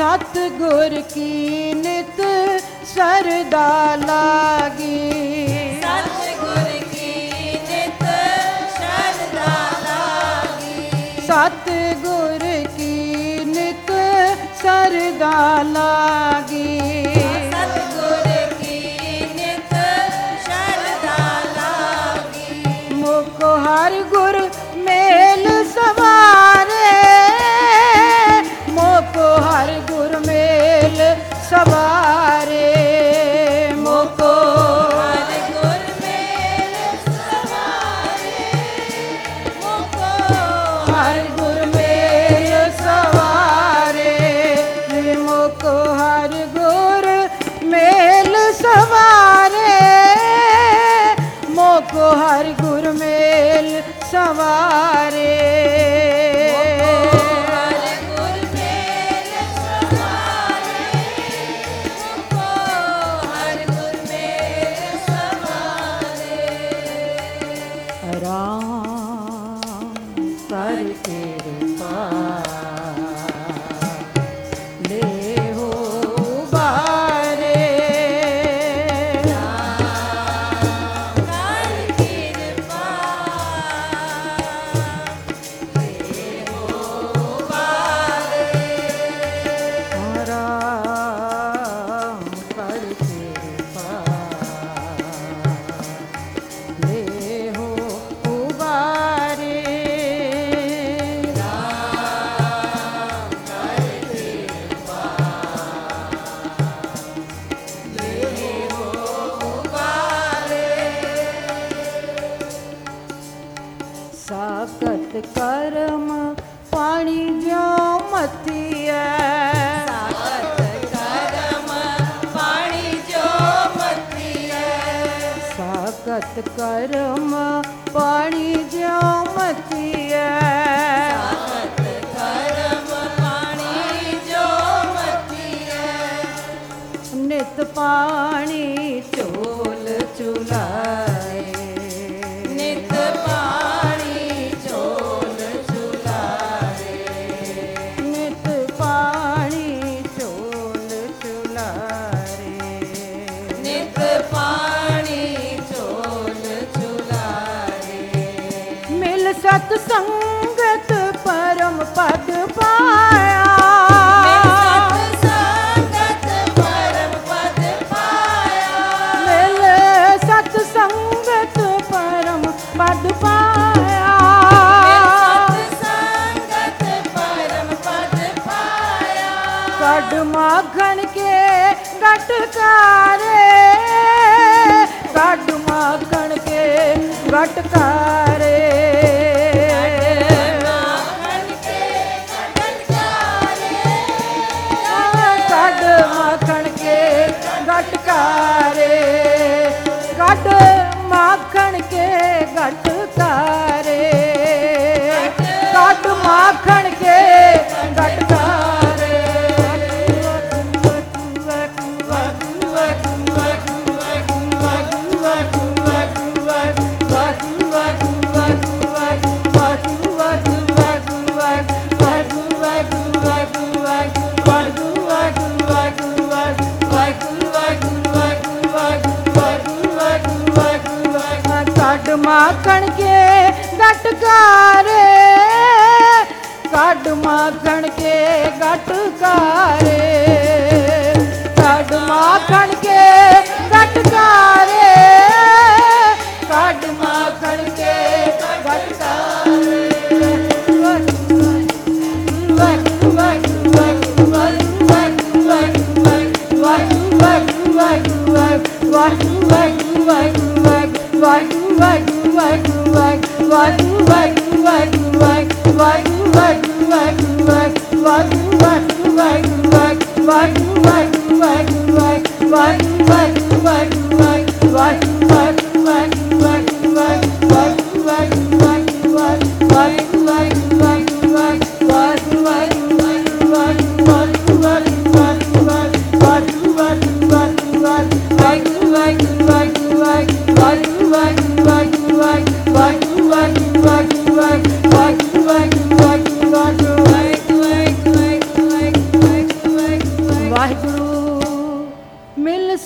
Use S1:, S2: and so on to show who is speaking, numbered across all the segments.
S1: सतगुर की नित सरदा लागी।
S2: सतगुर की नित शरदा लागी।
S1: सतगुर की नित सरदा लागी।
S2: सतगुर की नित शरदा लागी।
S1: मुख हर गुर मेल सवारे। मुख हर गुर मेल सवारे। मुख
S2: हर गुर मेल सवारे। मुको
S1: हर गुर मेल सवारे। मुख हर गुर मेल सवारे। मुख हर गुर मेल सवारे।
S2: हर गुर मेल सवारे। मुको हर गुर मेल सवारे।
S1: राम कर कृपा ले हो बारे।
S2: कर कृपा देहो बारे।
S1: राम कर कृपा ले हो उबारे। साकत करम पानी जो मतिया।
S2: साकत करम पाणी जो मतिया।
S1: साकत करम पानी जो मतिया।
S2: साकत करम पाणी जो मतिया।
S1: नित पानी चोल चुलाए।
S2: नित पाणी चोल चुलारे।
S1: नित पानी चोल चुलारे।
S2: नित पाणी चोल चुलारे।
S1: मिल सतसंगत परम पद पाया।
S2: मिल सतसंगत परम पद पाया।
S1: मिल सतसंगत परम पद पाया।
S2: मिल सतसंगत परम पद पाया।
S1: कड माखन के गटकारे। कड माखन के गटकारे।
S2: माखन के गटकारे।
S1: कड माखन के गटकारे। कड माखन के गटकारे। कड माखन के गटकारे। कड माखन के गटकारे। कड माखन के गटकारे। कड माखन के गटकारे। कड माखन के गटकारे।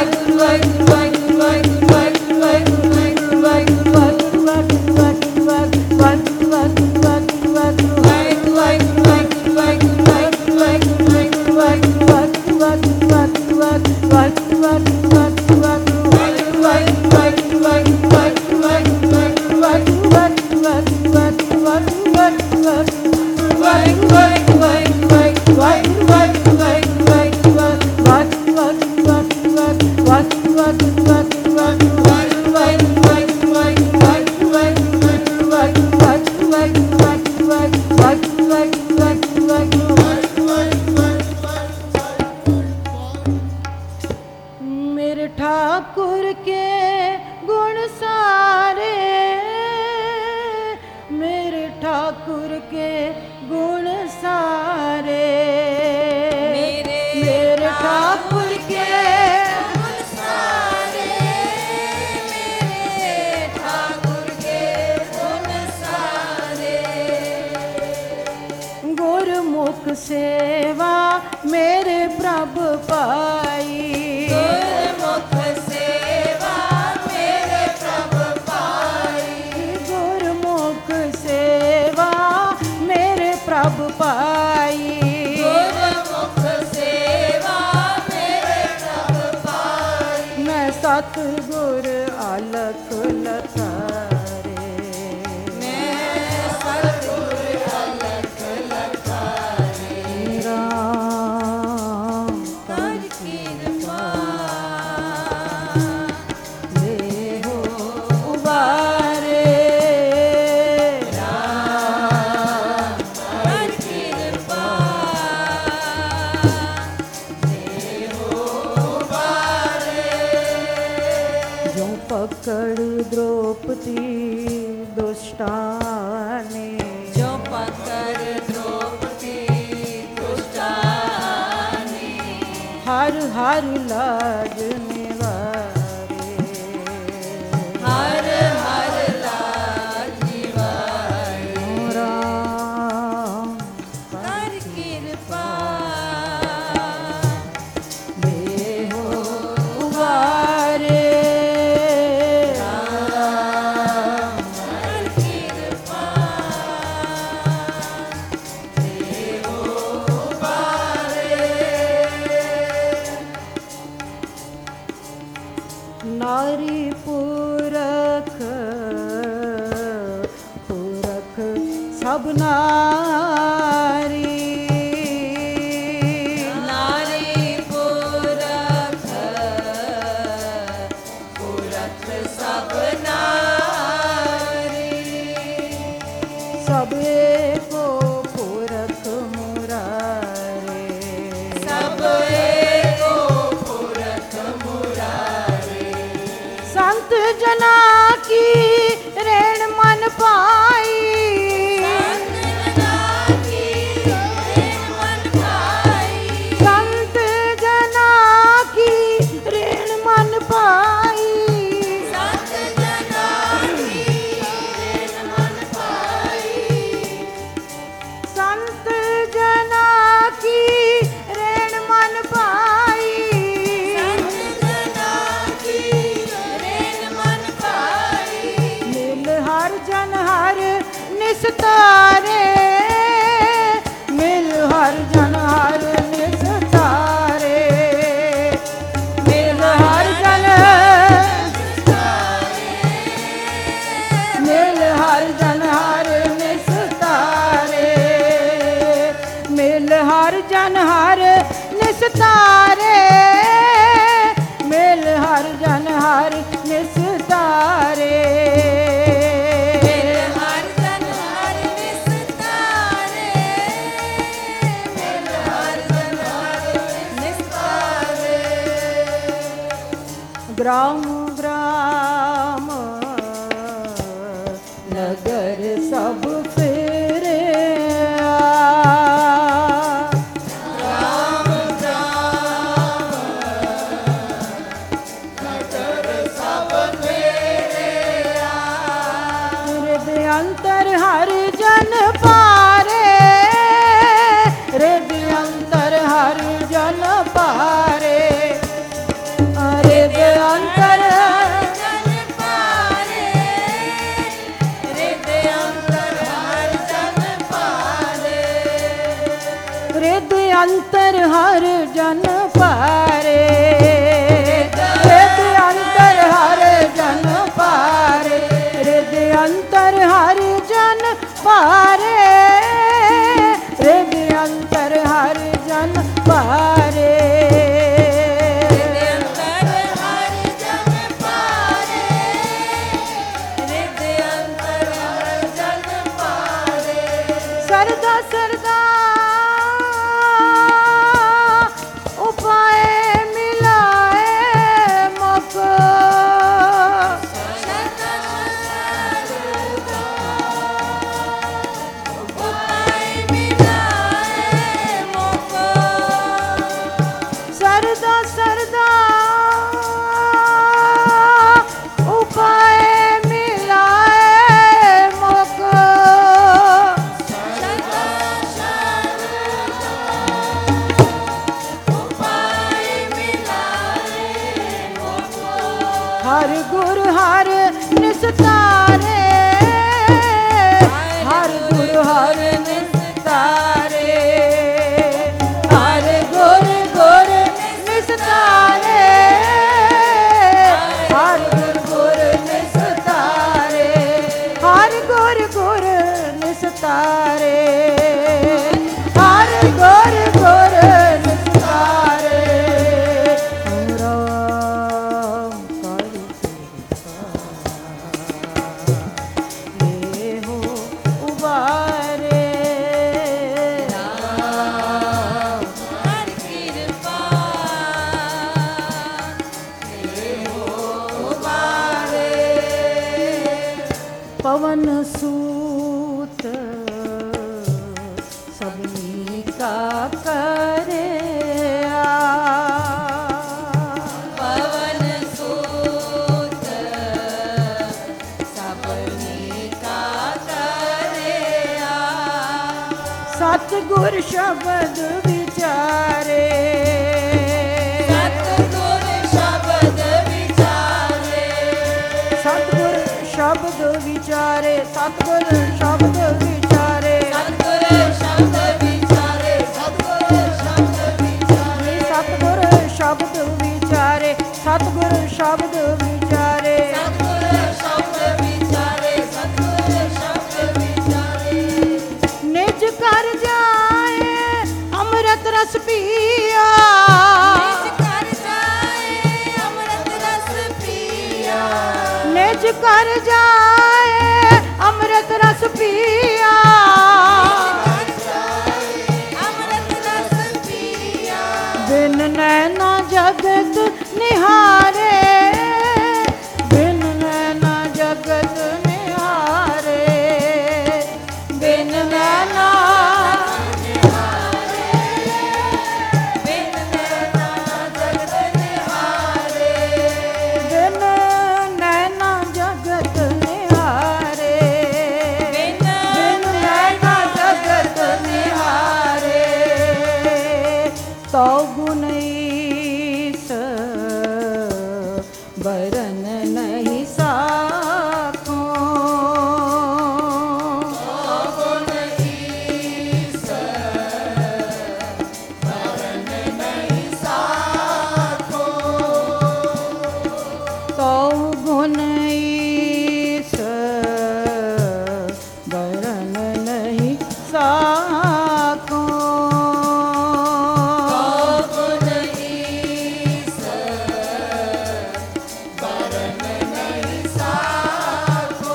S1: मेरे ठाकुर के गुण सारे, मेरे ठाकुर के गुण सारे, मेरे ठाकुर के
S2: गुण सारे, मेरे ठाकुर के गुण सारे।
S1: गुरमुख सेवा मेरे प्रभु पाई,
S2: गुरमुख सेवा मेरे प्रभु पाई,
S1: गुरमुख सेवा मेरे प्रभु पाई,
S2: गुरमुख सेवा मेरे प्रभु पाई।
S1: मैं सतगुर अलख लखारे,
S2: मैं सतगुर अलख लखारे,
S1: राम
S2: कर कृपा
S1: ले हो उबारे,
S2: कर कृपा
S1: जो पकड़ द्रौपदी दुष्टाने,
S2: जो पकड़ द्रौपदी दुष्टानी,
S1: हर हर लाज निवारे,
S2: हर हर लाज निवारे,
S1: राम
S2: कर कृपा
S1: ले हो उबारे,
S2: कर कृपा
S1: नारी पुरख पुरख सब नारी,
S2: नारी पुरख पुरख सब नारी,
S1: सबे को पुरख मुरारे,
S2: सब एको पुरख मुरारे,
S1: संत जना की रेण मन पाई,
S2: संत जना की ऋण मन पाई,
S1: संत जना की
S2: संत जना की ऋण मन पाई,
S1: संत जना की ऋण मन पाई,
S2: संत जना की ऋण मन पाई।
S1: मिल हर जन हर निस्तारे, मिल हर जन हर निस्तारे, मिल हर जन मिल हर जन हर निस्तारे, मिल हर जन हर निस्तारे, मिल हर जन हर निस्तारे,
S2: हर जन हर निस्तारे, हर जन हर निस्तारे।
S1: ग्राम ग्राम नगर सब फेरे,
S2: राम राम नगर सब मेरे
S1: हृदय अंतर हर जन पारे, हृदय अंतर हर जन पारे, हृदय अंतर हर जन पारे, हृदय अंतर हर जन पारे, हृदय अंतर हर जन पारे, हृदय अंतर हर जन पारे। सरदा सरदा उपाय मिलाए मोको, सरदा सरदा उपाय मिलाए मोको, हर गुरु हर निस्तारे, हर गुरु हर निस्तारे, हर गुरु गुरु निस्तारे, हर गुरु गुरु निस्तारे, हर गुरु गुरु निस्तारे, हर गुरु गुरु निस्तारे। पवन सूत सबनी का करे,
S2: पवन सूत सबनी का करे,
S1: सतगुर शब्द विचारे,
S2: सतगुर शब्द विचारे,
S1: सतगुर शब्द विचारे, सतगुर शब्द विचारे,
S2: सतगुर शब्द विचारे, सतगुर शब्द विचारे,
S1: सतगुर शब्द विचारे, सतगुर शब्द विचारे,
S2: सतगुर शब्द विचारे, सतगुर शब्द विचारे।
S1: निज कर जाए अमृत रस पिया,
S2: निज कर जाए अमृत रस पिया,
S1: निज कर जाए अमृत रस पिया,
S2: अमृत रस पिया,
S1: बिन नैना जगत निहारे, बिन नैना जगत निहारे, बिन नैना
S2: बिन नैना जगत निहारे,
S1: बिन नैना जगत निहारे,
S2: बिन
S1: बिन नैना जगत निहारे। तो गुण ईस बरन नहीं साखो, तो गुण ईस बरन नहीं साखो,
S2: गुण ईस बरन नहीं साको,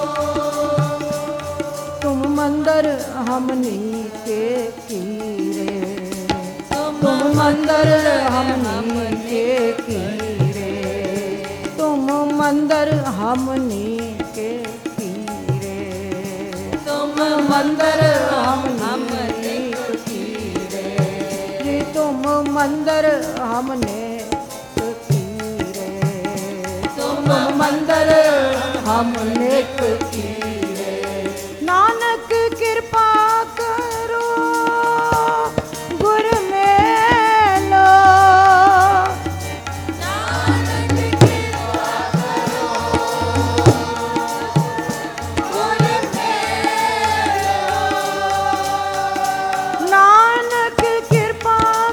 S1: तुम मंदिर हमनी के कीरे, तुम मंदिर हमनी के कीरे, तुम मंदिर हमनी के कीरे,
S2: तुम
S1: मंदिर
S2: हम
S1: हमनी
S2: एक कीरे,
S1: जी तुम मंदिर हमने कीरे,
S2: तुम
S1: मंदिर हमने कीरे। नानक कृपा करो गुर मेलो,
S2: नानक कृपा करो गुर मेलो,
S1: नानक कृपा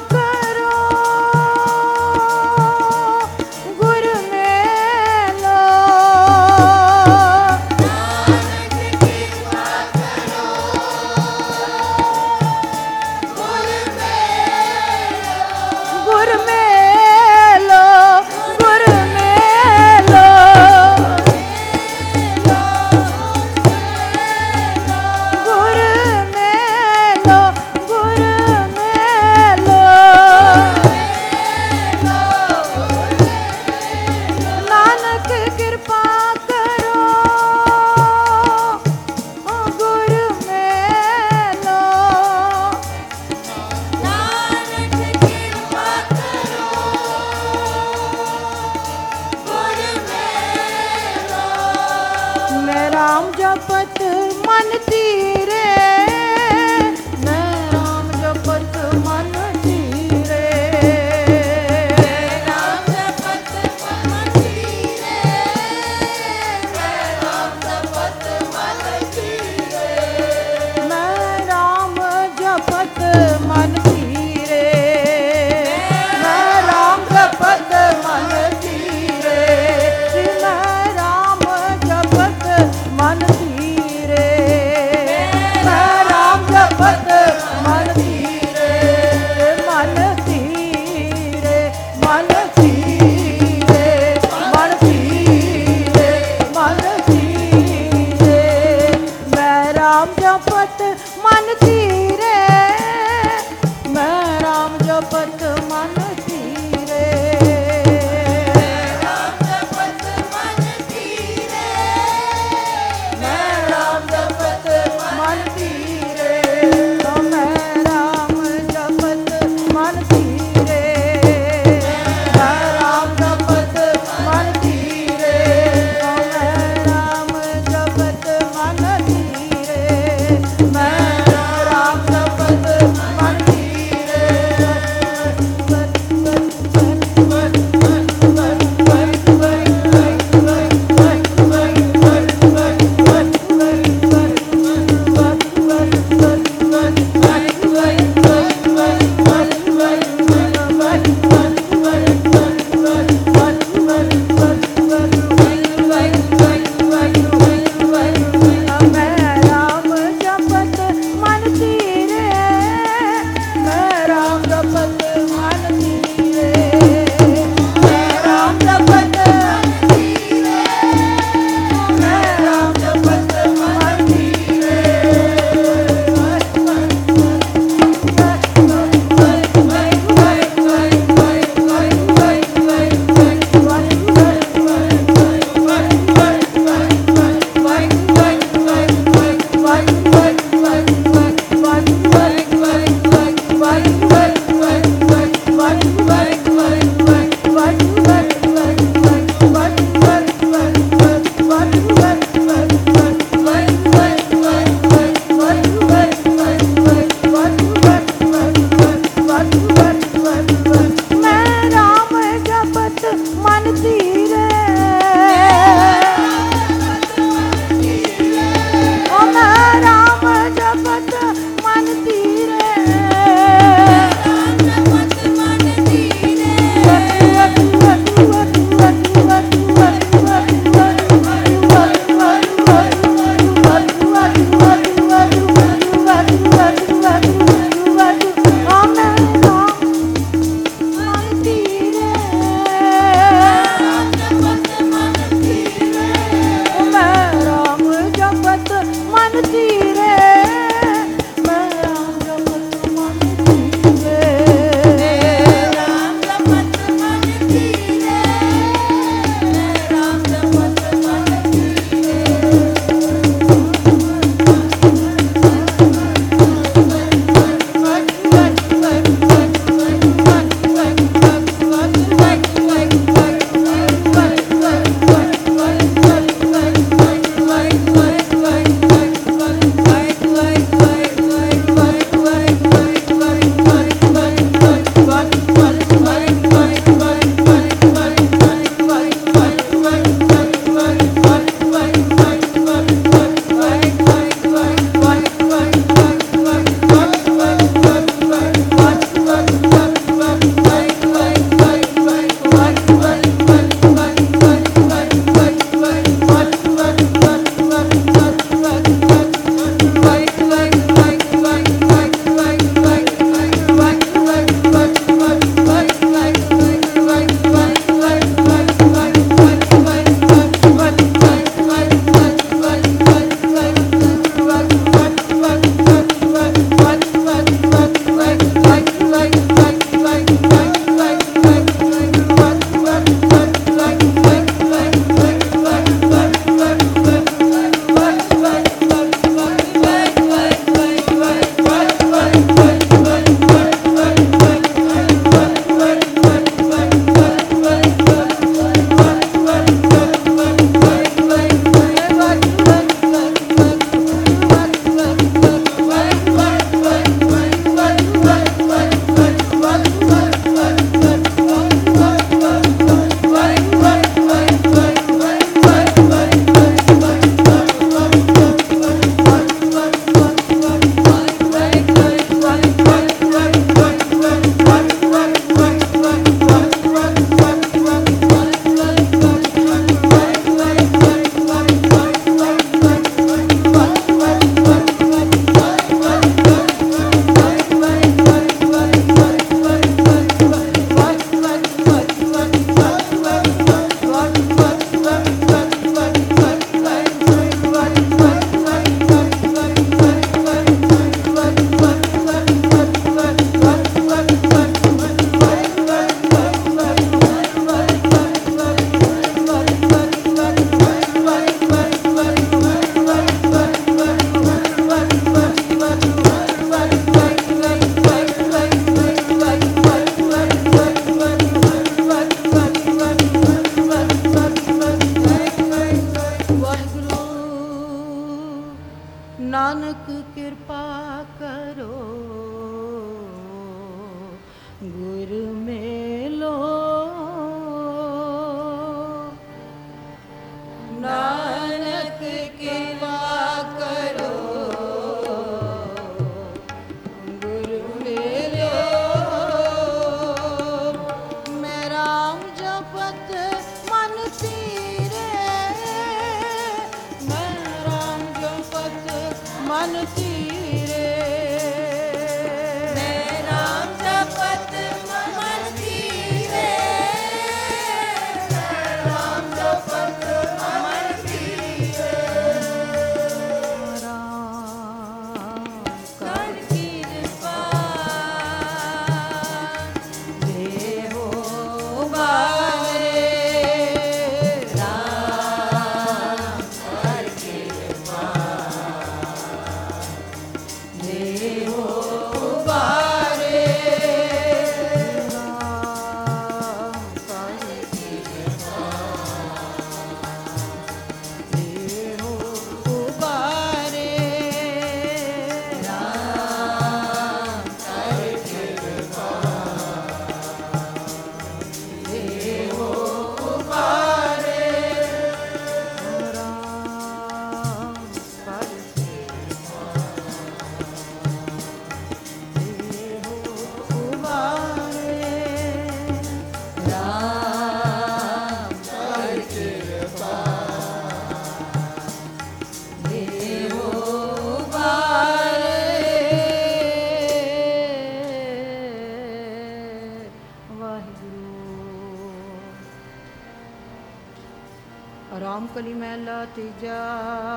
S1: ਆਰਾਮ ਕਲੀ ਮਹਿਲਾ ਤੀਜਾ।